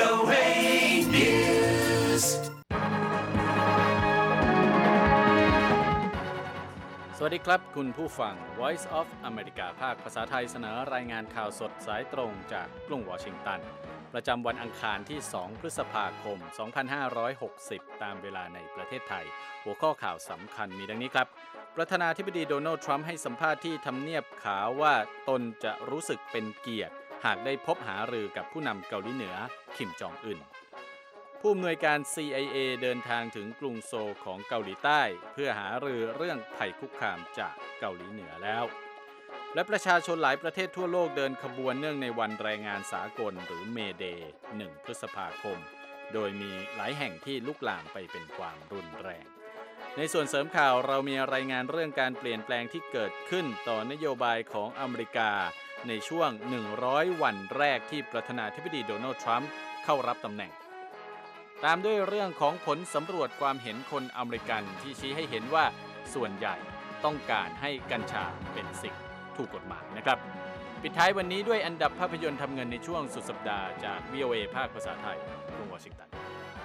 VOA News สวัสดีครับคุณผู้ฟัง Voice of America ภาคภาษาไทยเสนอรายงานข่าวสดสายตรงจากกรุงวอชิงตันประจำวันอังคารที่2พฤษภาคม2560ตามเวลาในประเทศไทยหัวข้อข่าวสำคัญมีดังนี้ครับประธานาธิบดีโดนัลด์ทรัมป์ให้สัมภาษณ์ที่ทำเนียบขาวว่าตนจะรู้สึกเป็นเกียรติหากได้พบหารือกับผู้นำเกาหลีเหนือคิมจองอึนผู้อำนวยการ CIA เดินทางถึงกรุงโซลของเกาหลีใต้เพื่อหารือเรื่องภัยคุกคามจากเกาหลีเหนือแล้วและประชาชนหลายประเทศทั่วโลกเดินขบวนเนื่องในวันแรงงานสากลหรือเมเดย์1 พฤษภาคมโดยมีหลายแห่งที่ลุกลามไปเป็นความรุนแรงในส่วนเสริมข่าวเรามีรายงานเรื่องการเปลี่ยนแปลงที่เกิดขึ้นต่อนโยบายของอเมริกาในช่วง100วันแรกที่ประธานาธิบดีโดนัลด์ทรัมป์เข้ารับตำแหน่งตามด้วยเรื่องของผลสำรวจความเห็นคนอเมริกันที่ชี้ให้เห็นว่าส่วนใหญ่ต้องการให้กัญชาเป็นสิ่งถูกกฎหมายนะครับปิดท้ายวันนี้ด้วยอันดับภาพยนตร์ทำเงินในช่วงสุดสัปดาห์จาก VOA ภาคภาษาไทยกรุงวอชิงตัน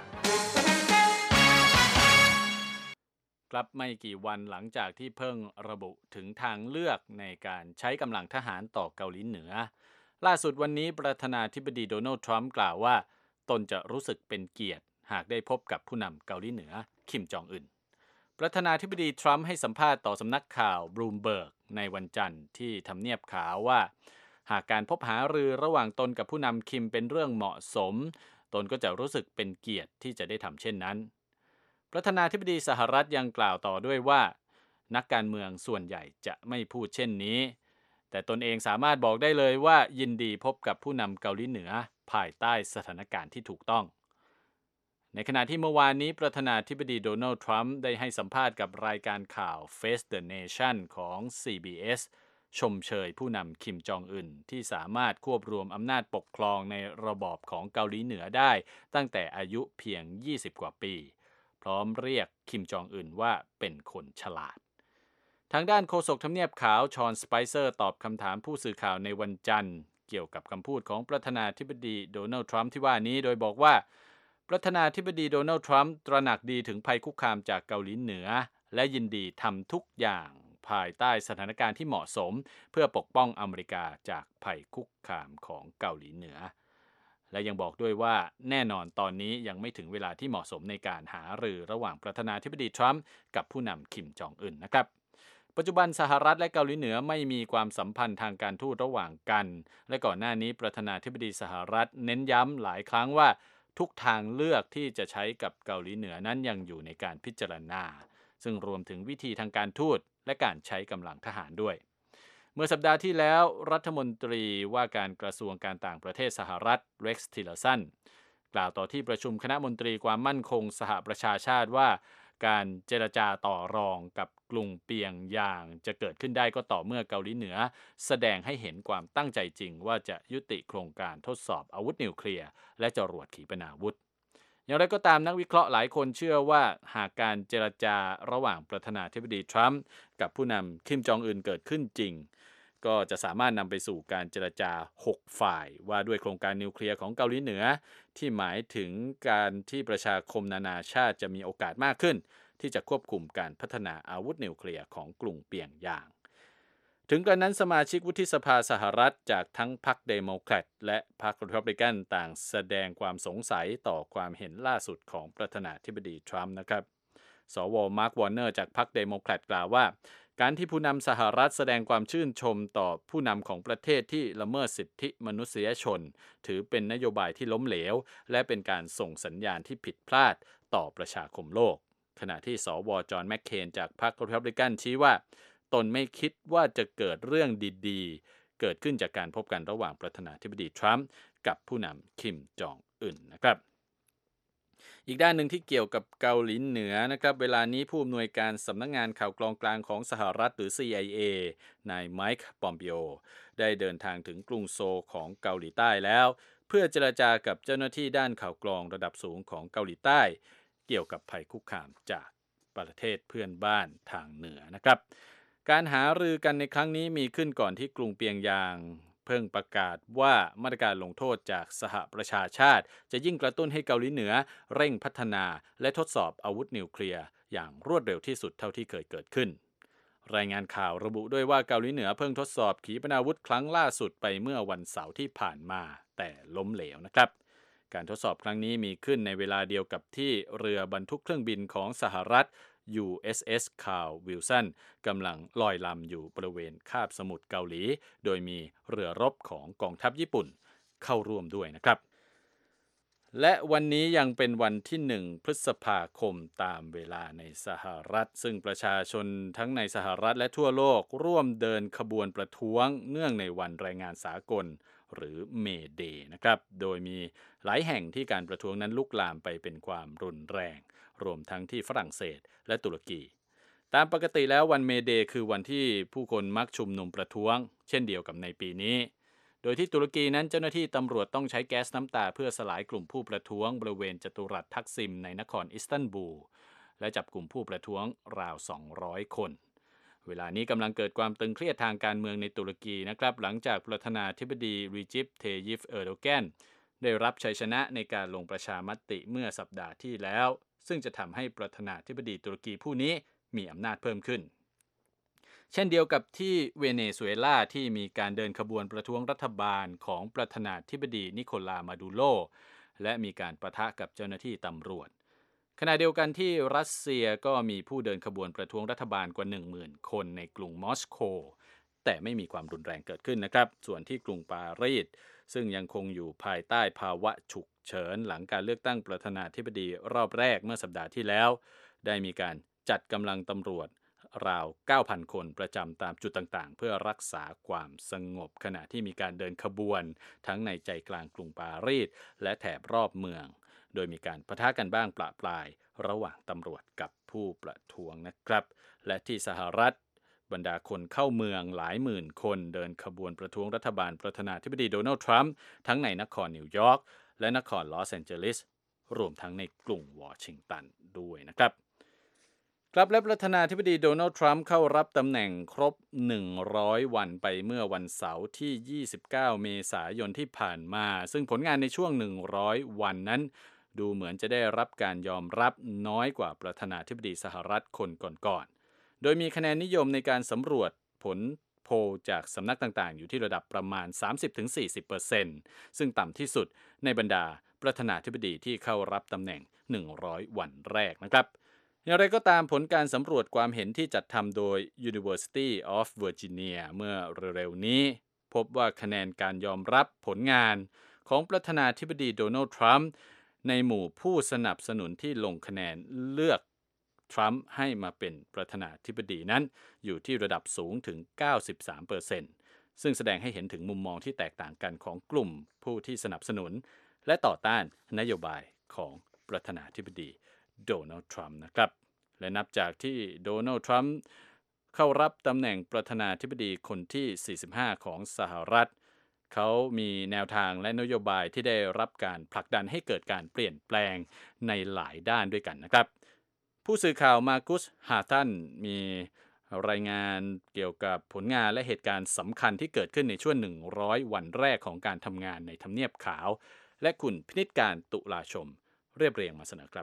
ครับไม่กี่วันหลังจากที่เพิ่งระบุถึงทางเลือกในการใช้กำลังทหารต่อเกาหลีเหนือล่าสุดวันนี้ประธานาธิบดีโดนัลด์ทรัมป์กล่าวว่าตนจะรู้สึกเป็นเกียรติหากได้พบกับผู้นำเกาหลีเหนือคิมจองอึนประธานาธิบดีทรัมป์ให้สัมภาษณ์ต่อสำนักข่าวบลูมเบิร์กในวันจันทร์ที่ทำเนียบขาวว่าหากการพบหารือระหว่างตนกับผู้นำคิมเป็นเรื่องเหมาะสมตนก็จะรู้สึกเป็นเกียรติที่จะได้ทำเช่นนั้นประธานาธิบดีสหรัฐยังกล่าวต่อด้วยว่านักการเมืองส่วนใหญ่จะไม่พูดเช่นนี้แต่ตนเองสามารถบอกได้เลยว่ายินดีพบกับผู้นำเกาหลีเหนือภายใต้สถานการณ์ที่ถูกต้องในขณะที่เมื่อวานนี้ประธานาธิบดีโดนัลด์ทรัมป์ได้ให้สัมภาษณ์กับรายการข่าว Face the Nation ของ CBS ชมเชยผู้นำคิมจองอึนที่สามารถควบรวมอำนาจปกครองในระบอบของเกาหลีเหนือได้ตั้งแต่อายุเพียง20กว่าปีพร้อมเรียกคิมจองอึนว่าเป็นคนฉลาดทางด้านโฆษกทำเนียบขาวชอนสไปเซอร์ตอบคำถามผู้สื่อข่าวในวันจันทร์เกี่ยวกับคำพูดของประธานาธิบดีโดนัลด์ทรัมป์ที่ว่านี้โดยบอกว่าประธานาธิบดีโดนัลด์ทรัมป์ตระหนักดีถึงภัยคุกคามจากเกาหลีเหนือและยินดีทำทุกอย่างภายใต้สถานการณ์ที่เหมาะสมเพื่อปกป้องอเมริกาจากภัยคุกคามของเกาหลีเหนือและยังบอกด้วยว่าแน่นอนตอนนี้ยังไม่ถึงเวลาที่เหมาะสมในการหารือระหว่างประธานาธิบดีทรัมป์กับผู้นำคิมจองอึนนะครับปัจจุบันสหรัฐและเกาหลีเหนือไม่มีความสัมพันธ์ทางการทูตระหว่างกันและก่อนหน้านี้ประธานาธิบดีสหรัฐเน้นย้ำหลายครั้งว่าทุกทางเลือกที่จะใช้กับเกาหลีเหนือนั้นยังอยู่ในการพิจารณาซึ่งรวมถึงวิธีทางการทูตและการใช้กำลังทหารด้วยเมื่อสัปดาห์ที่แล้วรัฐมนตรีว่าการกระทรวงการต่างประเทศสหรัฐเร็กซ์ทิลเลอร์สันกล่าวต่อที่ประชุมคณะมนตรีความมั่นคงสหประชาชาติว่าการเจรจาต่อรองกับกรุงเปียงยางจะเกิดขึ้นได้ก็ต่อเมื่อเกาหลีเหนือแสดงให้เห็นความตั้งใจจริงว่าจะยุติโครงการทดสอบอาวุธนิวเคลียร์และจรวดขีปนาวุธอย่างไรก็ตามนักวิเคราะห์หลายคนเชื่อว่าหากการเจรจาระหว่างประธานาธิบดีทรัมป์กับผู้นำคิมจองอึนเกิดขึ้นจริงก็จะสามารถนำไปสู่การเจรจา6ฝ่ายว่าด้วยโครงการนิวเคลียร์ของเกาหลีเหนือที่หมายถึงการที่ประชาคมนานาชาติจะมีโอกาสมากขึ้นที่จะควบคุมการพัฒนาอาวุธนิวเคลียร์ของกรุงเปียงยางถึงกระนั้นสมาชิกวุฒิสภาสหรัฐจากทั้งพรรคเดโมแครตและพรรครีพับลิกันต่างแสดงความสงสัยต่อความเห็นล่าสุดของประธานาธิบดีทรัมป์นะครับสว.มาร์ควอร์เนอร์จากพรรคเดโมแครตกล่าวว่าการที่ผู้นำสหรัฐแสดงความชื่นชมต่อผู้นำของประเทศที่ละเมิดสิทธิมนุษยชนถือเป็นนโยบายที่ล้มเหลวและเป็นการส่งสัญญาณที่ผิดพลาดต่อประชาคมโลกขณะที่สว.จอห์นแมคเคนจากพรรครีพับลิกันชี้ว่าตนไม่คิดว่าจะเกิดเรื่องดีๆเกิดขึ้นจากการพบกันระหว่างประธานาธิบดีทรัมป์กับผู้นำคิมจองอึนนะครับอีกด้านหนึ่งที่เกี่ยวกับเกาหลีเหนือนะครับเวลานี้ผู้อำนวยการสำนักงานข่าวกรองกลางของสหรัฐหรือ CIA นายไมค์ปอมปิโอได้เดินทางถึงกรุงโซลของเกาหลีใต้แล้วเพื่อเจรจากับเจ้าหน้าที่ด้านข่าวกรองระดับสูงของเกาหลีใต้เกี่ยวกับภัยคุกคามจากประเทศเพื่อนบ้านทางเหนือนะครับการหารือกันในครั้งนี้มีขึ้นก่อนที่กรุงเปียงยางเผเพิ่งประกาศว่ามาตรการลงโทษจากสหประชาชาติจะยิ่งกระตุ้นให้เกาหลีเหนือเร่งพัฒนาและทดสอบอาวุธนิวเคลียร์อย่างรวดเร็วที่สุดเท่าที่เคยเกิดขึ้นรายงานข่าวระบุด้วยว่าเกาหลีเหนือเพิ่งทดสอบขีปนาวุธครั้งล่าสุดไปเมื่อวันเสาร์ที่ผ่านมาแต่ล้มเหลวนะครับการทดสอบครั้งนี้มีขึ้นในเวลาเดียวกับที่เรือบรรทุกเครื่องบินของสหรัฐ USS Carl Wilson กำลังลอยลำอยู่บริเวณคาบสมุทรเกาหลีโดยมีเรือรบของกองทัพญี่ปุ่นเข้าร่วมด้วยนะครับและวันนี้ยังเป็นวันที่1พฤษภาคมตามเวลาในสหรัฐซึ่งประชาชนทั้งในสหรัฐและทั่วโลกร่วมเดินขบวนประท้วงเนื่องในวันแรงงานสากลหรือเมเดย์นะครับโดยมีหลายแห่งที่การประท้วงนั้นลุกลามไปเป็นความรุนแรงรวมทั้งที่ฝรั่งเศสและตุรกีตามปกติแล้ววันเมเดย์คือวันที่ผู้คนมักชุมนุมประท้วงเช่นเดียวกับในปีนี้โดยที่ตุรกีนั้นเจ้าหน้าที่ตำรวจต้องใช้แก๊สน้ำตาเพื่อสลายกลุ่มผู้ประท้วงบริเวณจัตุรัสทักซิมในนครอิสตันบูลและจับกลุ่มผู้ประท้วงราว200คนเวลานี้กำลังเกิดความตึงเครียดทางการเมืองในตุรกีนะครับหลังจากประธานาธิบดีรีจิป เทยิป เออร์โดแกนได้รับชัยชนะในการลงประชามติเมื่อสัปดาห์ที่แล้วซึ่งจะทำให้ประธานาธิบดีตุรกีผู้นี้มีอำนาจเพิ่มขึ้นเช่นเดียวกับที่เวเนซุเอลาที่มีการเดินขบวนประท้วงรัฐบาลของประธานาธิบดีนิโคลา มาดูโรและมีการปะทะกับเจ้าหน้าที่ตำรวจขณะเดียวกันที่รัสเซียก็มีผู้เดินขบวนประท้วงรัฐบาลกว่า 10,000 คนในกรุงมอสโกแต่ไม่มีความรุนแรงเกิดขึ้นนะครับส่วนที่กรุงปารีสซึ่งยังคงอยู่ภายใต้ภาวะฉุกเฉินหลังการเลือกตั้งประธานาธิบดีรอบแรกเมื่อสัปดาห์ที่แล้วได้มีการจัดกำลังตำรวจราว 9,000 คนประจำตามจุดต่างๆเพื่อรักษาความสงบขณะที่มีการเดินขบวนทั้งในใจกลางกรุงปารีสและแถบรอบเมืองโดยมีการปะทะกันบ้างประปรายระหว่างตำรวจกับผู้ประท้วงนะครับและที่สหรัฐบรรดาคนเข้าเมืองหลายหมื่นคนเดินขบวนประท้วงรัฐบาลประธานาธิบดีโดนัลด์ทรัมป์ทั้งในนครนิวยอร์กและนครลอสแอนเจลิสรวมทั้งในกรุงวอชิงตันด้วยนะครับครับและประธานาธิบดีโดนัลด์ทรัมป์เข้ารับตำแหน่งครบ100วันไปเมื่อวันเสาร์ที่29เมษายนที่ผ่านมาซึ่งผลงานในช่วง100วันนั้นดูเหมือนจะได้รับการยอมรับน้อยกว่าประธานาธิบดีสหรัฐคนก่อนๆโดยมีคะแนนนิยมในการสำรวจผลโพลจากสำนักต่างๆอยู่ที่ระดับประมาณ 30-40% ซึ่งต่ำที่สุดในบรรดาประธานาธิบดีที่เข้ารับตำแหน่ง100วันแรกนะครับอย่างไรก็ตามผลการสำรวจความเห็นที่จัดทำโดย University of Virginia เมื่อเร็วๆนี้พบว่าคะแนนการยอมรับผลงานของประธานาธิบดีโดนัลด์ทรัมป์ในหมู่ผู้สนับสนุนที่ลงคะแนนเลือกทรัมป์ให้มาเป็นประธานาธิบดีนั้นอยู่ที่ระดับสูงถึง 93% ซึ่งแสดงให้เห็นถึงมุมมองที่แตกต่างกันของกลุ่มผู้ที่สนับสนุนและต่อต้านนโยบายของประธานาธิบดีโดนัลด์ทรัมป์นะครับและนับจากที่โดนัลด์ทรัมป์เข้ารับตำแหน่งประธานาธิบดีคนที่45ของสหรัฐเขามีแนวทางและนโยบายที่ได้รับการผลักดันให้เกิดการเปลี่ยนแปลงในหลายด้านด้วยกันนะครับผู้สื่อข่าวมาร์กุส ฮาร์ตันมีรายงานเกี่ยวกับผลงานและเหตุการณ์สำคัญที่เกิดขึ้นในช่วง100วันแรกของการทำงานในทำเนียบขาวและคุณพินิจการตุลาชมเรียบเรียงมาเสนอครับ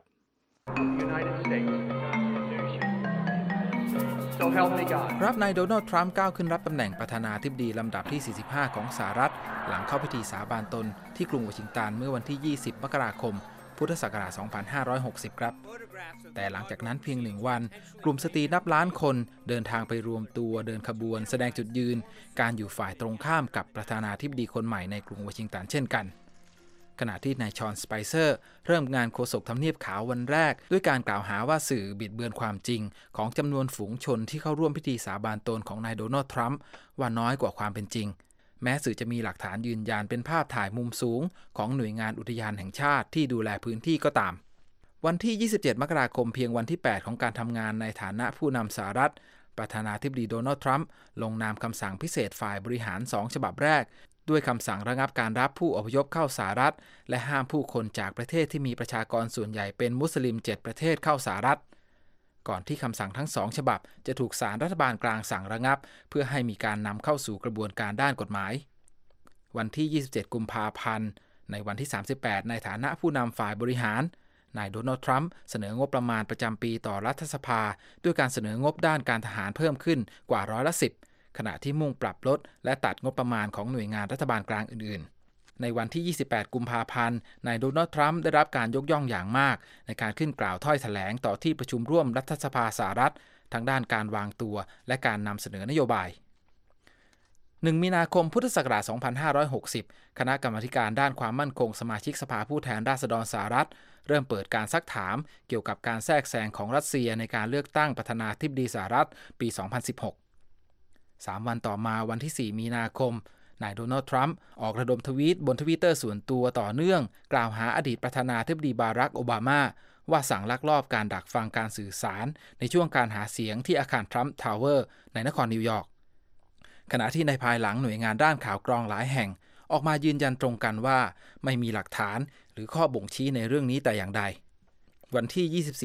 รับนายโดนัลด์ทรัมป์ก้าวขึ้นรับตำแหน่งประธานาธิบดีลำดับที่45ของสหรัฐหลังเข้าพิธีสาบานตนที่กรุงวอชิงตันเมื่อวันที่20มกราคมพุทธศักราช2560ครับแต่หลังจากนั้นเพียง1วันกลุ่มสตรีนับล้านคนเดินทางไปรวมตัวเดินขบวนแสดงจุดยืนการอยู่ฝ่ายตรงข้ามกับประธานาธิบดีคนใหม่ในกรุงวอชิงตันเช่นกันขณะที่นายชอน สไปเซอร์เริ่มงานโฆษกทำเนียบขาววันแรกด้วยการกล่าวหาว่าสื่อบิดเบือนความจริงของจำนวนฝูงชนที่เข้าร่วมพิธีสาบานตนของนายโดนัลด์ทรัมป์ว่าน้อยกว่าความเป็นจริงแม้สื่อจะมีหลักฐานยืนยันเป็นภาพถ่ายมุมสูงของหน่วยงานอุทยานแห่งชาติที่ดูแลพื้นที่ก็ตามวันที่27มกราคมเพียงวันที่8ของการทำงานในฐานะผู้นำสหรัฐประธานาธิบดีโดนัลด์ทรัมป์ลงนามคำสั่งพิเศษฝ่ายบริหาร2ฉบับแรกด้วยคำสั่งระงับการรับผู้อพยพเข้าสหรัฐและห้ามผู้คนจากประเทศที่มีประชากรส่วนใหญ่เป็นมุสลิม7ประเทศเข้าสหรัฐก่อนที่คำสั่งทั้ง2ฉบับจะถูกศาลรัฐบาลกลางสั่งระงับเพื่อให้มีการนำเข้าสู่กระบวนการด้านกฎหมายวันที่ 27 กุมภาพันธ์ในวันที่ 38 ในฐานะผู้นำฝ่ายบริหารนายโดนัลด์ทรัมป์เสนองบประมาณประจำปีต่อรัฐสภาด้วยการเสนองบด้านการทหารเพิ่มขึ้นกว่า10%ขณะที่มุ่งปรับลดและตัดงบประมาณของหน่วยงานรัฐบาลกลางอื่นๆในวันที่ 28 กุมภาพันธ์นายโดนัลด์ทรัมป์ได้รับการยกย่องอย่างมากในการขึ้นกล่าวถ้อยแถลงต่อที่ประชุมร่วมรัฐสภาสหรัฐทั้งด้านการวางตัวและการนำเสนอนโยบาย1 มีนาคมพุทธศักราช 2560 คณะกรรมาการด้านความมั่นคงสมาชิกสภาผู้แทนราษฎรสหรัฐเริ่มเปิดการซักถามเกี่ยวกับการแทรกแซงของรัสเซียในการเลือกตั้งประธานาธิบดีสหรัฐปี 2016 3 วันต่อมาวันที่ 4 มีนาคมนายโดนัลด์ทรัมป์ออกระดมทวีตบน Twitter ส่วนตัวต่อเนื่องกล่าวหาอดีตประธานาธิบดีบารักโอบามาว่าสั่งลักลอบการดักฟังการสื่อสารในช่วงการหาเสียงที่อาคารทรัมป์ทาวเวอร์ในนครนิวยอร์กขณะที่ในภายหลังหน่วยงานด้านข่าวกรองหลายแห่งออกมายืนยันตรงกันว่าไม่มีหลักฐานหรือข้อบ่งชี้ในเรื่องนี้แต่อย่างใดวันที่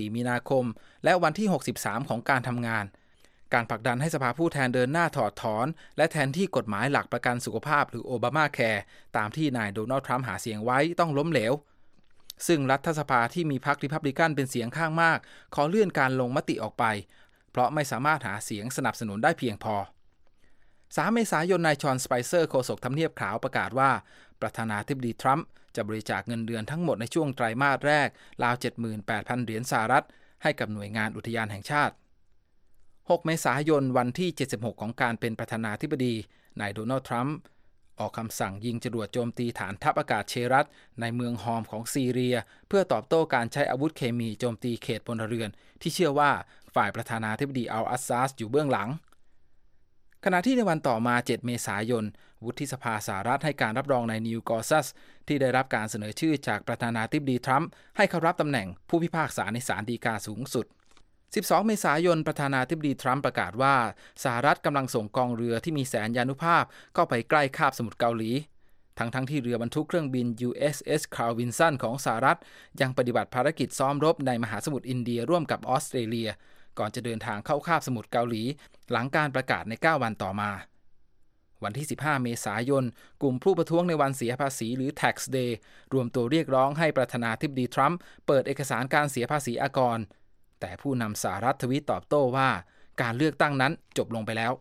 24 มีนาคมและวันที่ 63 ของการทำงานการผลักดันให้สภาผู้แทนเดินหน้าถอดถอนและแทนที่กฎหมายหลักประกันสุขภาพหรือโอบามาแคร์ตามที่นายโดนัลด์ทรัมป์หาเสียงไว้ต้องล้มเหลวซึ่งรัฐสภาที่มีพรรคริพับลิกันเป็นเสียงข้างมากขอเลื่อนการลงมติออกไปเพราะไม่สามารถหาเสียงสนับสนุนได้เพียงพอ3 เมษายนนายชอนสไปเซอร์โฆษกทำเนียบขาวประกาศว่าประธานาธิบดีทรัมป์จะบริจาคเงินเดือนทั้งหมดในช่วงไตรมาสแรกราว 78,000 เหรียญสหรัฐให้กับหน่วยงานอุทยานแห่งชาติ6 เมษายนวันที่ 76 ของการเป็นประธานาธิบดีนายโดนัลด์ทรัมป์ออกคำสั่งยิงจรวดโจมตีฐานทัพอากาศเชรัตในเมืองฮอมของซีเรียเพื่อตอบโต้การใช้อาวุธเคมีโจมตีเขตพลเรือนที่เชื่อว่าฝ่ายประธานาธิบดีอัลอาซาดอยู่เบื้องหลังขณะที่ในวันต่อมา 7 เมษายนวุฒิสภาสหรัฐให้การรับรองนายนิวกอร์ซัสที่ได้รับการเสนอชื่อจากประธานาธิบดีทรัมป์ให้เข้ารับตำแหน่งผู้พิพากษาในศาลฎีกาสูงสุด12 เมษายนประธานาธิบดีทรัมป์ประกาศว่าสหรัฐกำลังส่งกองเรือที่มีแสนยานุภาพเข้าไปใกล้คาบสมุทรเกาหลีทั้งที่เรือบรรทุกเครื่องบิน USS Carl Vinson ของสหรัฐยังปฏิบัติภารกิจซ้อมรบในมหาสมุทรอินเดียร่วมกับออสเตรเลียก่อนจะเดินทางเข้าคาบสมุทรเกาหลีหลังการประกาศใน 9 วันต่อมาวันที่ 15 เมษายนกลุ่มผู้ประท้วงในวันเสียภาษีหรือ Tax Day รวมตัวเรียกร้องให้ประธานาธิบดีทรัมป์เปิดเอกสารการเสียภาษีอากรแต่ผู้นำสหรัฐทวีตตอบโต้ว่าการเลือกตั้งนั้นจบลงไปแล้ว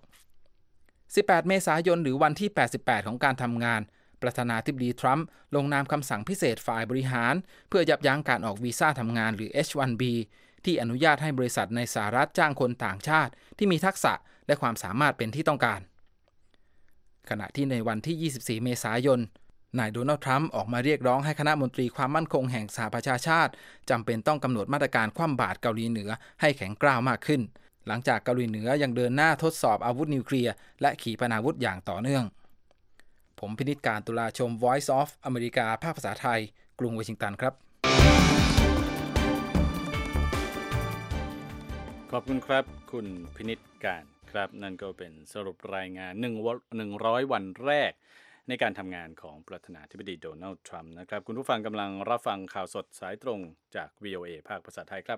18 เมษายนหรือวันที่ 88 ของการทำงานประธานาธิบดีทรัมป์ลงนามคำสั่งพิเศษฝ่ายบริหารเพื่อยับยั้งการออกวีซ่าทำงานหรือ H-1B ที่อนุญาตให้บริษัทในสหรัฐจ้างคนต่างชาติที่มีทักษะและความสามารถเป็นที่ต้องการขณะที่ในวันที่ 24 เมษายนนายโดนัลด์ทรัมป์ออกมาเรียกร้องให้คณะมนตรีความมั่นคงแห่งสหประชาชาติจำเป็นต้องกำหนดมาตรการคว่ำบาตรเกาหลีเหนือให้แข็งกร้าวมากขึ้นหลังจากเกาหลีเหนือยังเดินหน้าทดสอบอาวุธนิวเคลียร์และขีปนาวุธอย่างต่อเนื่องผมพินิจการตุลาชม Voice of อเมริกาภาคภาษาไทยกรุงวอชิงตันครับขอบคุณครับคุณพินิจการครับนั่นก็เป็นสรุปรายงาน100 วันแรกในการทำงานของประธานาธิบดีโดนัลด์ทรัมป์นะครับคุณผู้ฟังกำลังรับฟังข่าวสดสายตรงจาก VOA ภาคภาษาไทยครับ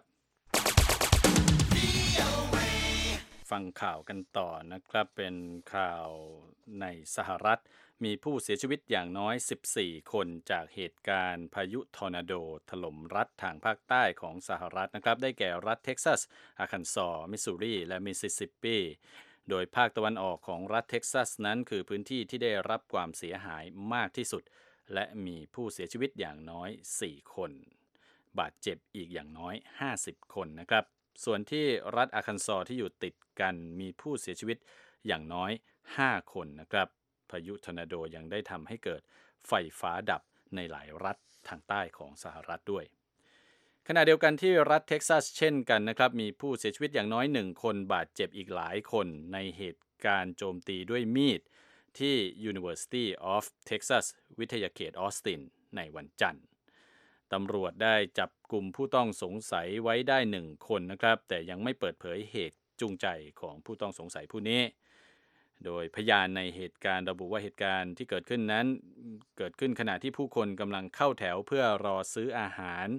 ฟังข่าวกันต่อนะครับเป็นข่าวในสหรัฐมีผู้เสียชีวิตอย่างน้อย14 คนจากเหตุการณ์พายุทอร์นาโดถล่มรัฐทางภาคใต้ของสหรัฐนะครับได้แก่รัฐเท็กซัสอาร์คันซอสมิสซูรีและมิสซิสซิปปีโดยภาคตะวันออกของรัฐเท็กซัสนั้นคือพื้นที่ที่ได้รับความเสียหายมากที่สุดและมีผู้เสียชีวิตอย่างน้อย4 คนบาดเจ็บอีกอย่างน้อย50 คนนะครับส่วนที่รัฐอาร์คันซอที่อยู่ติดกันมีผู้เสียชีวิตอย่างน้อย5 คนนะครับพายุทอร์นาโดยังได้ทำให้เกิดไฟฟ้าดับในหลายรัฐทางใต้ของสหรัฐด้วยขณะเดียวกันที่รัฐเท็กซัสเช่นกันนะครับมีผู้เสียชีวิตอย่างน้อย1 คนบาดเจ็บอีกหลายคนในเหตุการณ์โจมตีด้วยมีดที่ University of Texas วิทยาเขตออสตินในวันจันทร์ตำรวจได้จับกลุ่มผู้ต้องสงสัยไว้ได้1 คนนะครับแต่ยังไม่เปิดเผยเหตุจูงใจของผู้ต้องสงสัยผู้นี้โดยพยานในเหตุการณ์ระบุว่าเหตุการณ์ที่เกิดขึ้นนั้นเกิดขึ้นขณะที่ผู้คนกำลังเข้าแถวเพื่อรอซื้ออาหาร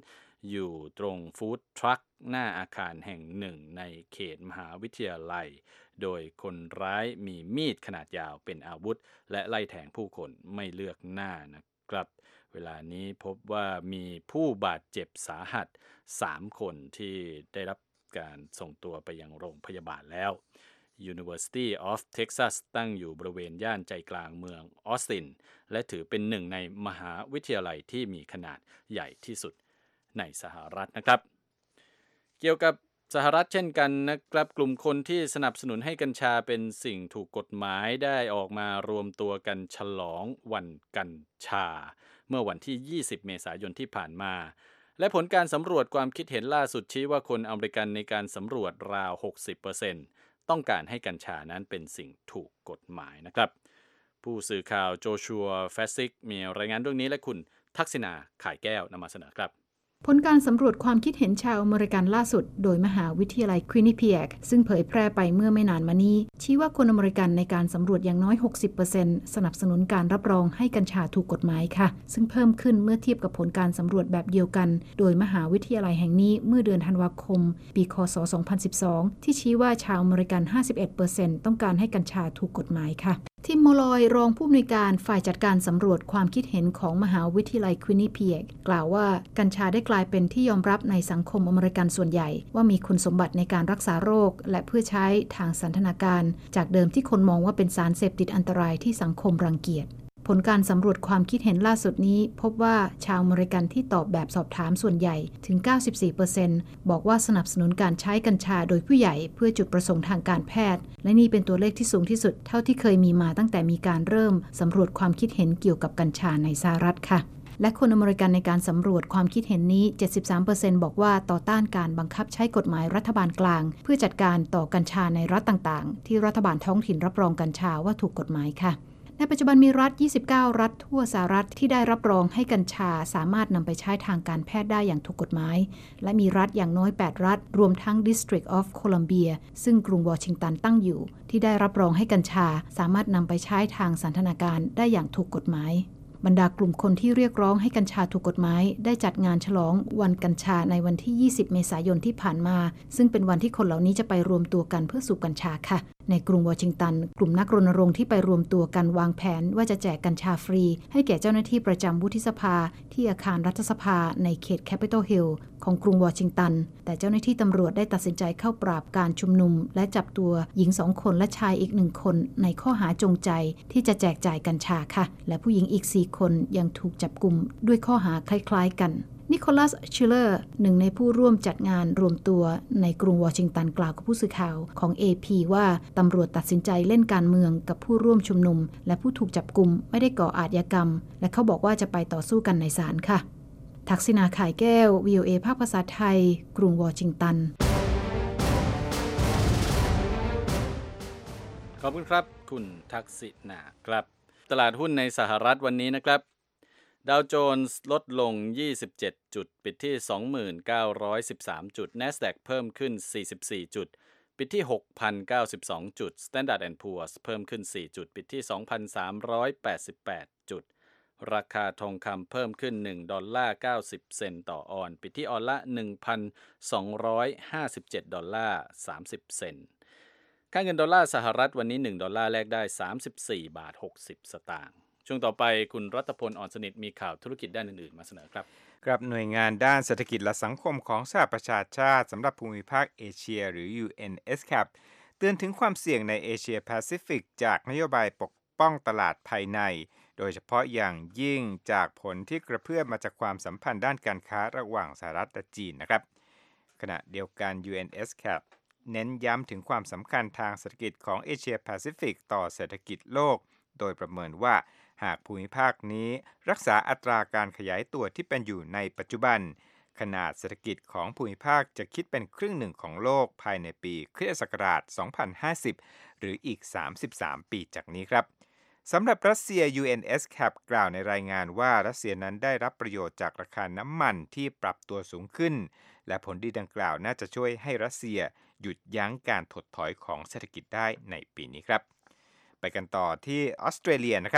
อยู่ตรงฟู้ดทรัคหน้าอาคารแห่งหนึ่งในเขตมหาวิทยาลัยโดยคนร้ายมีมีดขนาดยาวเป็นอาวุธและไล่แทงผู้คนไม่เลือกหน้านะครับเวลานี้พบว่ามีผู้บาดเจ็บสาหัส3 คนที่ได้รับการส่งตัวไปยังโรงพยาบาลแล้ว University of Texas ตั้งอยู่บริเวณย่านใจกลางเมืองออสตินและถือเป็นหนึ่งในมหาวิทยาลัยที่มีขนาดใหญ่ที่สุดในสหรัฐนะครับเกี่ยวกับสหรัฐเช่นกันนะครับกลุ่มคนที่สนับสนุนให้กัญชาเป็นสิ่งถูกกฎหมายได้ออกมารวมตัวกันฉลองวันกัญชาเมื่อวันที่20 เมษายนที่ผ่านมาและผลการสำรวจความคิดเห็นล่าสุดชี้ว่าคนอเมริกันในการสำรวจราว 60% ต้องการให้กัญชานั้นเป็นสิ่งถูกกฎหมายนะครับผู้สื่อข่าวโจชัวแฟสซิกมีรายงานเรื่องนี้และคุณทักษิณาข่ายแก้วนำมาเสนอครับผลการสำรวจความคิดเห็นชาวอเมริกันล่าสุดโดยมหาวิทยาลัยควินนิเพียกซึ่งเผยแพร่ไปเมื่อไม่นานมานี้ชี้ว่าคนอเมริกันในการสำรวจอย่างน้อย 60% สนับสนุนการรับรองให้กัญชาถูกกฎหมายค่ะซึ่งเพิ่มขึ้นเมื่อเทียบกับผลการสำรวจแบบเดียวกันโดยมหาวิทยาลัยแห่งนี้เมื่อเดือนธันวาคมปีค.ศ. 2012ที่ชี้ว่าชาวอเมริกัน 51% ต้องการให้กัญชาถูกกฎหมายค่ะทิมโมลอยรองผู้อำนวยการฝ่ายจัดการสำรวจความคิดเห็นของมหาวิทยาลัยควินนิเพียกกล่าวว่ากัญชาได้กลายเป็นที่ยอมรับในสังคมอเมริกันส่วนใหญ่ว่ามีคุณสมบัติในการรักษาโรคและเพื่อใช้ทางสันทนาการจากเดิมที่คนมองว่าเป็นสารเสพติดอันตรายที่สังคมรังเกียจผลการสำรวจความคิดเห็นล่าสุดนี้พบว่าชาวอเมริกันที่ตอบแบบสอบถามส่วนใหญ่ถึง 94% บอกว่าสนับสนุนการใช้กัญชาโดยผู้ใหญ่เพื่อจุดประสงค์ทางการแพทย์และนี่เป็นตัวเลขที่สูงที่สุดเท่าที่เคยมีมาตั้งแต่มีการเริ่มสำรวจความคิดเห็นเกี่ยวกับกัญชาในสหรัฐค่ะและคนอเมริกันในการสำรวจความคิดเห็นนี้ 73% บอกว่าต่อต้านการบังคับใช้กฎหมายรัฐบาลกลางเพื่อจัดการต่อกัญชาในรัฐต่างๆที่รัฐบาลท้องถิ่นรับรองกัญชาว่าถูกกฎหมายค่ะในปัจจุบันมีรัฐ 29 รัฐทั่วสหรัฐที่ได้รับรองให้กัญชาสามารถนำไปใช้ทางการแพทย์ได้อย่างถูกกฎหมายและมีรัฐอย่างน้อย 8 รัฐรวมทั้ง District of Columbia ซึ่งกรุงวอชิงตันตั้งอยู่ที่ได้รับรองให้กัญชาสามารถนำไปใช้ทางสันทนาการได้อย่างถูกกฎหมายบรรดากลุ่มคนที่เรียกร้องให้กัญชาถูกกฎหมายได้จัดงานฉลองวันกัญชาในวันที่ 20 เมษายนที่ผ่านมาซึ่งเป็นวันที่คนเหล่านี้จะไปรวมตัวกันเพื่อสูบกัญชาค่ะในกรุงวอชิงตันกลุ่มนักรณรงค์ที่ไปรวมตัวกันวางแผนว่าจะแจกกัญชาฟรีให้แก่เจ้าหน้าที่ประจำวุฒิสภาที่อาคารรัฐสภาในเขต Capitol Hill ของกรุงวอชิงตันแต่เจ้าหน้าที่ตำรวจได้ตัดสินใจเข้าปราบการชุมนุมและจับตัวหญิง2 คนและชายอีก1 คนในข้อหาจงใจที่จะแจกจ่ายกัญชาค่ะและผู้หญิงอีก4 คนยังถูกจับกุมด้วยข้อหาคล้ายๆกันนิโคลัส ชิลเลอร์หนึ่งในผู้ร่วมจัดงานรวมตัวในกรุงวอชิงตันกล่าวกับผู้สื่อข่าวของ AP ว่าตำรวจตัดสินใจเล่นการเมืองกับผู้ร่วมชุมนุมและผู้ถูกจับกุมไม่ได้ก่ออาชญากรรมและเขาบอกว่าจะไปต่อสู้กันในศาลค่ะทักษิณา ข่ายแก้ว VOA ภาคภาษาไทยกรุงวอชิงตันขอบคุณครับคุณทักษิณาครับตลาดหุ้นในสหรัฐวันนี้นะครับดาวโจนส์ลดลง27จุดปิดที่ 2913 จุด NASDAQ เพิ่มขึ้น44จุดปิดที่ 6,092 จุด Standard & Poor's เพิ่มขึ้น4จุดปิดที่ 2,388 จุดราคาทองคำเพิ่มขึ้น$1.90 เซนต์ต่อออนซ์ปิดที่ออนละ $1,257.30 เซนต์ค่าเงินดอลลาร์สหรัฐวันนี้$1แลกได้ 34.60 สตางค์ช่วงต่อไปคุณรัตพล อ่อนสนิทมีข่าวธุรกิจด้านอื่นๆมาเสนอครับกับหน่วยงานด้านเศรษฐกิจและสังคมของสหประชาชาติสำหรับภูมิภาคเอเชียหรือ UNESCAP เตือนถึงความเสี่ยงในเอเชียแปซิฟิกจากนโยบายปกป้องตลาดภายในโดยเฉพาะอย่างยิ่งจากผลที่กระเพื่อมมาจากความสัมพันธ์ด้านการค้าระหว่างสหรัฐและจีนนะครับขณะเดียวกัน UNESCAP เน้นย้ำถึงความสำคัญทางเศรษฐกิจของเอเชียแปซิฟิกต่อเศรษฐกิจโลกโดยประเมินว่าหากภูมิภาคนี้รักษาอัตราการขยายตัวที่เป็นอยู่ในปัจจุบันขนาดเศรษฐกิจของภูมิภาคจะคิดเป็นครึ่งหนึ่งของโลกภายในปีคริสตศักราช 2050 หรืออีก 33 ปีจากนี้ครับสำหรับรัสเซีย UNESCAP กล่าวในรายงานว่ารัสเซียนั้นได้รับประโยชน์จากราคาน้ำมันที่ปรับตัวสูงขึ้นและผลดีดังกล่าวน่าจะช่วยให้รัสเซียหยุดยั้งการถดถอยของเศรษฐกิจได้ในปีนี้ครับไปกันต่อที่ออสเตรเลียนะครับ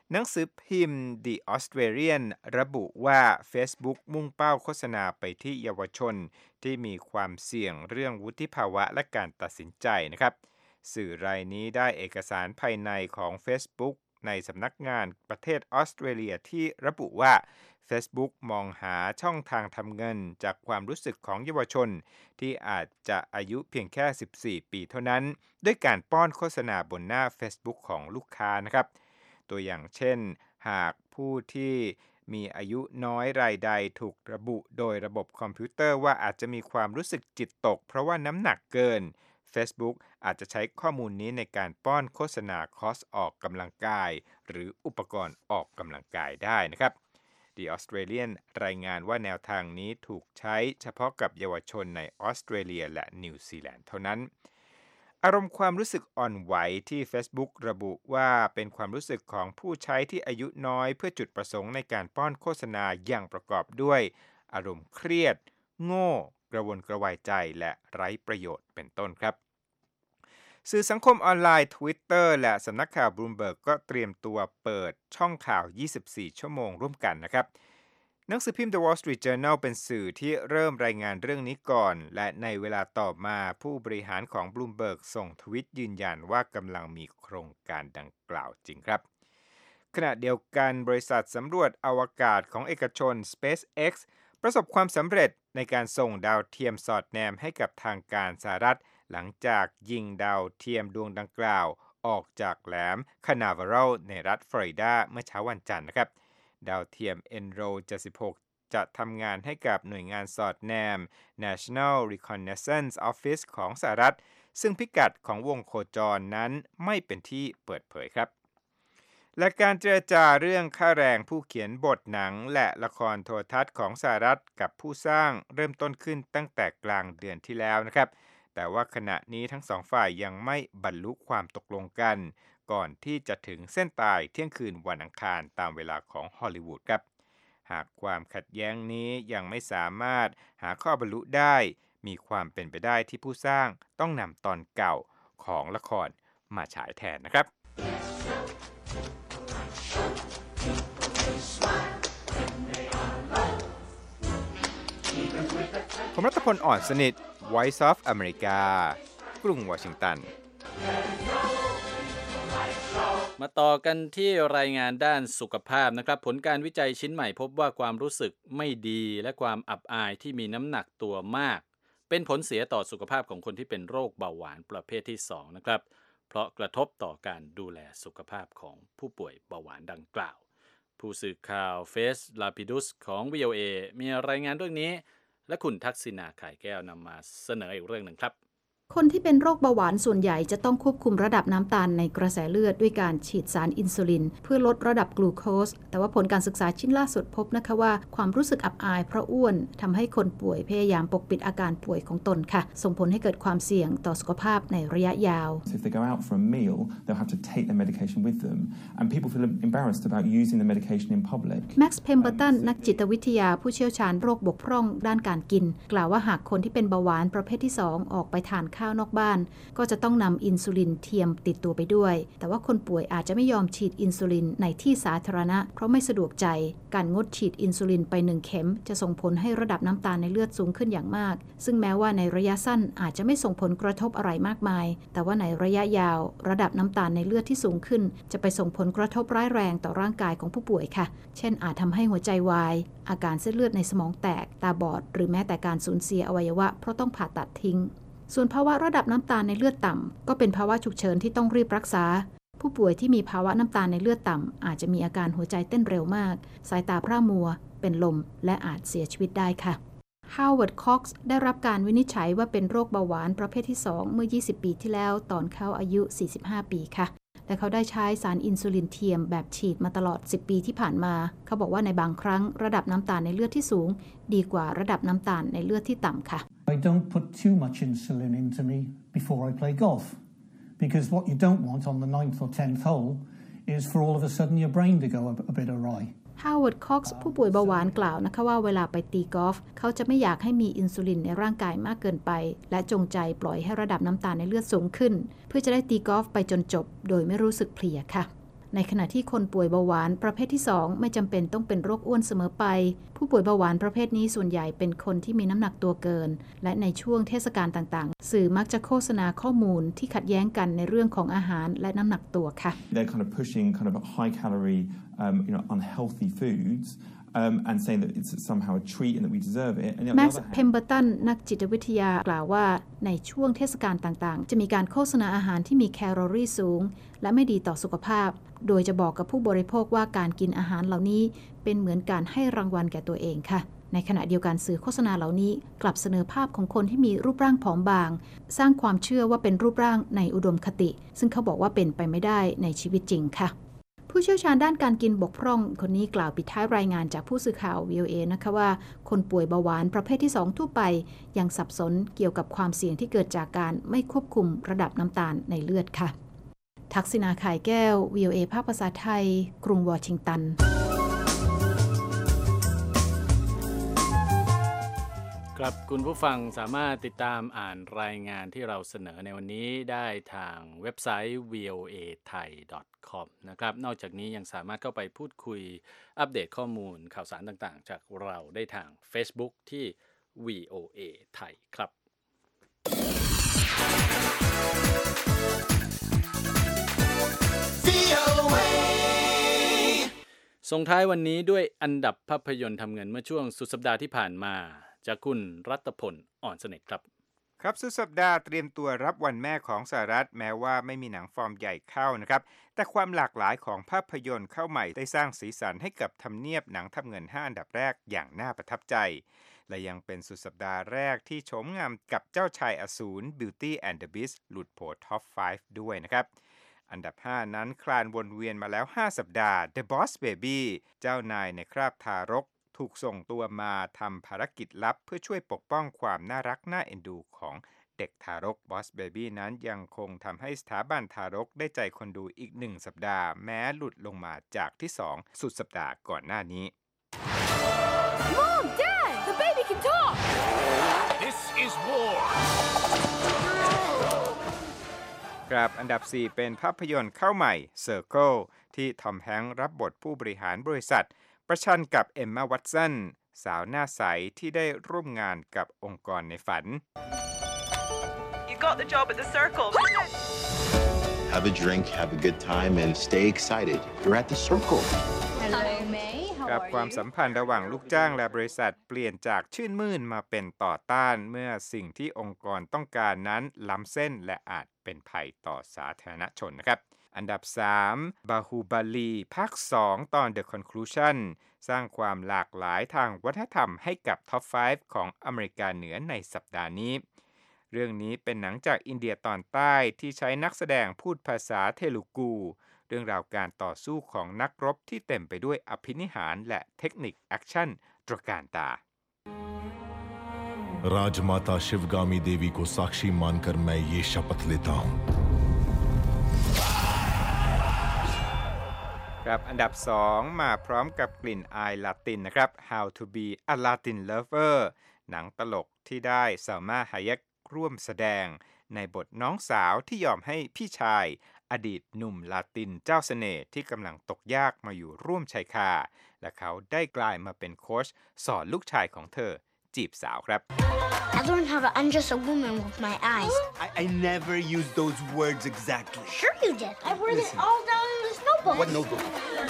หนังสือพิมพ์ The Australian ระบุว่า Facebook มุ่งเป้าโฆษณาไปที่เยาวชนที่มีความเสี่ยงเรื่องวุฒิภาวะและการตัดสินใจนะครับสื่อรายนี้ได้เอกสารภายในของ Facebook ในสำนักงานประเทศออสเตรเลียที่ระบุว่า Facebook มองหาช่องทางทำเงินจากความรู้สึกของเยาวชนที่อาจจะอายุเพียงแค่14 ปีเท่านั้นด้วยการป้อนโฆษณาบนหน้า Facebook ของลูกค้านะครับตัวอย่างเช่นหากผู้ที่มีอายุน้อยรายใดถูกระบุโดยระบบคอมพิวเตอร์ว่าอาจจะมีความรู้สึกจิตตกเพราะว่าน้ำหนักเกิน Facebook อาจจะใช้ข้อมูลนี้ในการป้อนโฆษณาคอร์สออกกำลังกายหรืออุปกรณ์ออกกำลังกายได้นะครับ The Australian รายงานว่าแนวทางนี้ถูกใช้เฉพาะกับเยาวชนในออสเตรเลียและนิวซีแลนด์เท่านั้นอารมณ์ความรู้สึกอ่อนไหวที่ Facebook ระบุว่าเป็นความรู้สึกของผู้ใช้ที่อายุน้อยเพื่อจุดประสงค์ในการป้อนโฆษณาอย่างประกอบด้วยอารมณ์เครียดโง่กระวนกระวายใจและไร้ประโยชน์เป็นต้นครับสื่อสังคมออนไลน์ Twitter และสำนักข่าว Bloomberg ก็เตรียมตัวเปิดช่องข่าว24ชั่วโมงร่วมกันนะครับหนังสือพิมพ์ The Wall Street Journal เป็นสื่อที่เริ่มรายงานเรื่องนี้ก่อนและในเวลาต่อมาผู้บริหารของ Bloomberg ส่งทวิตยืนยันว่ากำลังมีโครงการดังกล่าวจริงครับขณะเดียวกันบริษัทสำรวจอวกาศของเอกชน SpaceX ประสบความสำเร็จในการส่งดาวเทียมสอดแนมให้กับทางการสหรัฐหลังจากยิงดาวเทียมดวงดังกล่าวออกจากแหลมคานาเวรัลในรัฐฟลอริดาเมื่อเช้าวันจันทร์นะครับดาวเทียม Enro-76 จะทำงานให้กับหน่วยงานสอดแนม National Reconnaissance Office ของสหรัฐซึ่งพิกัดของวงโคจรนั้นไม่เป็นที่เปิดเผยครับและการเจรจาเรื่องค่าแรงผู้เขียนบทหนังและละครโทรทัศน์ของสหรัฐกับผู้สร้างเริ่มต้นขึ้นตั้งแต่กลางเดือนที่แล้วนะครับแต่ว่าขณะนี้ทั้งสองฝ่ายยังไม่บรรลุความตกลงกันก่อนที่จะถึงเส้นตายเที่ยงคืนวันอังคารตามเวลาของฮอลลีวูดครับหากความขัดแย้งนี้ยังไม่สามารถหาข้อบรรลุได้มีความเป็นไปได้ที่ผู้สร้างต้องนำตอนเก่าของละครมาฉายแทนนะครับผมรัตพลอ่อนสนิท Voice of America กรุงวอชิงตันมาต่อกันที่รายงานด้านสุขภาพนะครับผลการวิจัยชิ้นใหม่พบว่าความรู้สึกไม่ดีและความอับอายที่มีน้ำหนักตัวมากเป็นผลเสียต่อสุขภาพของคนที่เป็นโรคเบาหวานประเภทที่2นะครับเพราะกระทบต่อการดูแลสุขภาพของผู้ป่วยเบาหวานดังกล่าวผู้สื่อข่าวเฟสลาปิดุสของ VOA มีรายงานเรื่องนี้และคุณทักษิณาไข่แก้วนำมาเสนออีกเรื่องหนึ่งครับคนที่เป็นโรคเบาหวานส่วนใหญ่จะต้องควบคุมระดับน้ำตาลในกระแสเลือดด้วยการฉีดสารอินซูลินเพื่อลดระดับกลูโคสแต่ว่าผลการศึกษาชิ้นล่าสุดพบนะคะว่าความรู้สึกอับอายเพราะอ้วนทำให้คนป่วยพยายามปกปิดอาการป่วยของตนค่ะส่งผลให้เกิดความเสี่ยงต่อสุขภาพในระยะยาว If they go out for a meal, they'll have to take their medication with them, and people feel embarrassed about using the medication in public. Max Pemberton นักจิตวิทยาผู้เชี่ยวชาญโรคบกพร่องด้านการกินกล่าวว่าหากคนที่เป็นเบาหวานประเภทที่2ออกไปทานข้าวนอกบ้านก็จะต้องนำอินซูลินเทียมติดตัวไปด้วยแต่ว่าคนป่วยอาจจะไม่ยอมฉีดอินซูลินในที่สาธารณะเพราะไม่สะดวกใจการงดฉีดอินซูลินไป1เข็มจะส่งผลให้ระดับน้ำตาลในเลือดสูงขึ้นอย่างมากซึ่งแม้ว่าในระยะสั้นอาจจะไม่ส่งผลกระทบอะไรมากมายแต่ว่าในระยะยาวระดับน้ำตาลในเลือดที่สูงขึ้นจะไปส่งผลกระทบร้ายแรงต่อร่างกายของผู้ป่วยค่ะเช่นอาจทำให้หัวใจวายอาการเส้นเลือดในสมองแตกตาบอดหรือแม้แต่การสูญเสียอวัยวะเพราะต้องผ่าตัดทิ้งส่วนภาวะระดับน้ำตาลในเลือดต่ำก็เป็นภาวะฉุกเฉินที่ต้องรีบรักษาผู้ป่วยที่มีภาวะน้ำตาลในเลือดต่ำอาจจะมีอาการหัวใจเต้นเร็วมากสายตาพร่ามัวเป็นลมและอาจเสียชีวิตได้ค่ะ Howard Cox ได้รับการวินิจฉัยว่าเป็นโรคเบาหวานประเภทที่2เมื่อ20ปีที่แล้วตอนเขาอายุ45ปีค่ะและเขาได้ใช้สารอินซูลินเทียมแบบฉีดมาตลอด10ปีที่ผ่านมาเขาบอกว่าในบางครั้งระดับน้ำตาลในเลือดที่สูงดีกว่าระดับน้ำตาลในเลือดที่ต่ำค่ะ I don't put too much insulin into me before I play golf because what you don't want on the 9th or 10th hole is for all of a sudden your brain to go a bit awry Howard Cox ผู้ป่วยเบาหวานกล่าวนะคะว่าเวลาไปตีกอล์ฟเขาจะไม่อยากให้มีอินซูลินในร่างกายมากเกินไปและจงใจปล่อยให้ระดับน้ำตาลในเลือดสูงขึ้นเพื่อจะได้ตีกอล์ฟไปจนจบโดยไม่รู้สึกเพลียค่ะในขณะที่คนป่วยเบาหวานประเภทที่2ไม่จำเป็นต้องเป็นโรคอ้วนเสมอไปผู้ป่วยเบาหวานประเภทนี้ส่วนใหญ่เป็นคนที่มีน้ำหนักตัวเกินและในช่วงเทศกาลต่างๆสื่อมักจะโฆษณาข้อมูลที่ขัดแย้งกันในเรื่องของอาหารและน้ำหนักตัวค่ะ They're kind of pushing kind of high calorie, unhealthy foods. And saying that it's somehow a treat and that we deserve it. แม็กซ์ เพมเบอร์ตันนักจิตวิทยากล่าวว่าในช่วงเทศกาลต่างๆจะมีการโฆษณาอาหารที่มีแคลอรี่สูงและไม่ดีต่อสุขภาพโดยจะบอกกับผู้บริโภคว่าการกินอาหารเหล่านี้เป็นเหมือนการให้รางวัลแก่ตัวเองค่ะในขณะเดียวกันสื่อโฆษณาเหล่านี้กลับเสนอภาพของคนที่มีรูปร่างผอมบางสร้างความเชื่อว่าเป็นรูปร่างในอุดมคติซึ่งเขาบอกว่าเป็นไปไม่ได้ในชีวิตจริงค่ะผู้เชี่ยวชาญด้านการกินบกพร่องคนนี้กล่าวปิดท้ายรายงานจากผู้สื่อข่าว VOA นะคะว่าคนป่วยเบาหวานประเภทที่2ทั่วไปยังสับสนเกี่ยวกับความเสี่ยงที่เกิดจากการไม่ควบคุมระดับน้ำตาลในเลือดค่ะทักษิณา ข่ายแก้ว VOA ภาคภาษาไทยกรุงวอชิงตันครับคุณผู้ฟังสามารถติดตามอ่านรายงานที่เราเสนอในวันนี้ได้ทางเว็บไซต์ voathai.com นะครับนอกจากนี้ยังสามารถเข้าไปพูดคุยอัปเดตข้อมูลข่าวสารต่างๆจากเราได้ทาง Facebook ที่ VOA Thai ครับส่งท้ายวันนี้ด้วยอันดับภาพยนตร์ทำเงินเมื่อช่วงสุดสัปดาห์ที่ผ่านมาจากคุณรัตพล อ่อนสนิทครับครับสุดสัปดาห์เตรียมตัวรับวันแม่ของสหรัฐแม้ว่าไม่มีหนังฟอร์มใหญ่เข้านะครับแต่ความหลากหลายของภาพยนตร์เข้าใหม่ได้สร้างสีสันให้กับทำเนียบหนังทำเงิน5อันดับแรกอย่างน่าประทับใจและยังเป็นสุดสัปดาห์แรกที่โฉมงามกับเจ้าชายอสูร Beauty and the Beast หลุดโผท็อป 5 ด้วยนะครับอันดับ5นั้นคลานวนเวียนมาแล้ว5สัปดาห์ The Boss Baby เจ้านายในคราบทารกถูกส่งตัวมาทำภารกิจลับเพื่อช่วยปกป้องความน่ารักน่าเอ็นดูของเด็กทารก Boss Baby นั้นยังคงทำให้สถาบันทารกได้ใจคนดูอีก1สัปดาห์แม้หลุดลงมาจากที่2สุดสัปดาห์ก่อนหน้านี้ Mom, Dad, the baby can talk. This is war. ครับอันดับ4เป็นภาพยนตร์เข้าใหม่ Circle ที่ทอมแฮงค์รับบทผู้บริหารบริษัทประชันกับเอมม่า วัตสันสาวหน้าใสที่ได้ร่วมงานกับองค์กรในฝัน You got the job at the Circle. Have a drink, have a good time, and stay excited. You're at the Circle. Hello, May. How กับ are ความ you? สัมพันธ์ระหว่างลูกจ้างและบริษัทเปลี่ยนจากชื่นมื่นมาเป็นต่อต้านเมื่อสิ่งที่องค์กรต้องการนั้นล้ำเส้นและอาจเป็นภัยต่อสาธารณชนนะครับอันดับ3 Bahubali ภาค 2 ตอน The Conclusion สร้างความหลากหลายทางวัฒนธรรมให้กับท็อป 5 ของอเมริกาเหนือในสัปดาห์นี้เรื่องนี้เป็นหนังจากอินเดียตอนใต้ที่ใช้นักแสดงพูดภาษาเทลูกูเรื่องราวการต่อสู้ของนักรบที่เต็มไปด้วยอภินิหารและเทคนิคแอคชั่นตระการตา राजमाता शिवगामी देवी को साक्षी मानकर मैं ये शपथ लेता हूं ครับอันดับ2มาพร้อมกับกลิ่นอายลาตินนะครับ How to be a Latin Lover หนังตลกที่ได้ซาลมา ฮายกร่วมแสดงในบทน้องสาวที่ยอมให้พี่ชายอดีตหนุ่มลาตินเจ้าเสน่ห์ที่กำลังตกยากมาอยู่ร่วมชายคาและเขาได้กลายมาเป็นโค้ชสอนลูกชายของเธอจีบสาวครับ I learned how to undress a woman with my eyes. I never used those words exactly. Sure you did. I wrote it all down in this notebook. What notebook?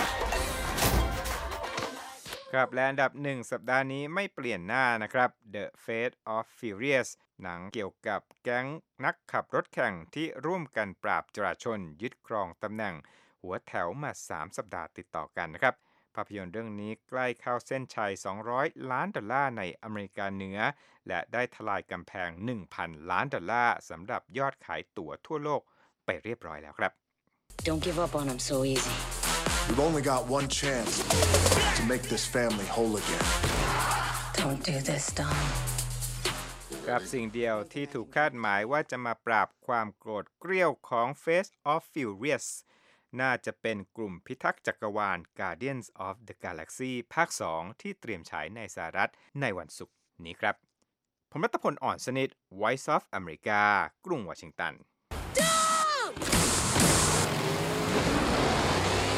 ครับและอันดับ1สัปดาห์นี้ไม่เปลี่ยนหน้านะครับ The Fate of Furious หนังเกี่ยวกับแก๊งนักขับรถแข่งที่ร่วมกันปราบจราชนยึดครองตำแหน่งหัวแถวมา3สัปดาห์ติดต่อกันนะครับภาพยนตร์เรื่องนี้ใกล้เข้าเส้นชัย$200 ล้านในอเมริกาเหนือและได้ทลายกำแพง $1,000 ล้านสำหรับยอดขายตั๋วทั่วโลกไปเรียบร้อยแล้วครับ Don't give up on him so easy. We've only got one chance to make this family whole again. Don't do this, Dom. กับสิ่งเดียวที่ถูกคาดหมายว่าจะมาปราบความโกรธเกรี้ยวของ Fate of Furious น่าจะเป็นกลุ่มพิทักษ์จักรวาล Guardians of the Galaxy ภาค 2 ที่เตรียมฉายในสหรัฐในวันศุกร์นี้ครับผมรัตพล อ่อนสนิท Voice of America กรุงวอชิงตัน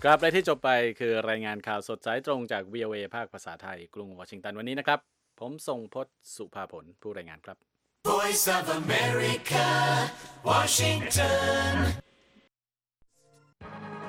ครับและที่จบไปคือรายงานข่าวสดสายตรงจาก VOA ภาคภาษาไทยกรุงวอชิงตันวันนี้นะครับผมทรงพจน์สุภาผลผู้รายงานครับ Voice of America, Washington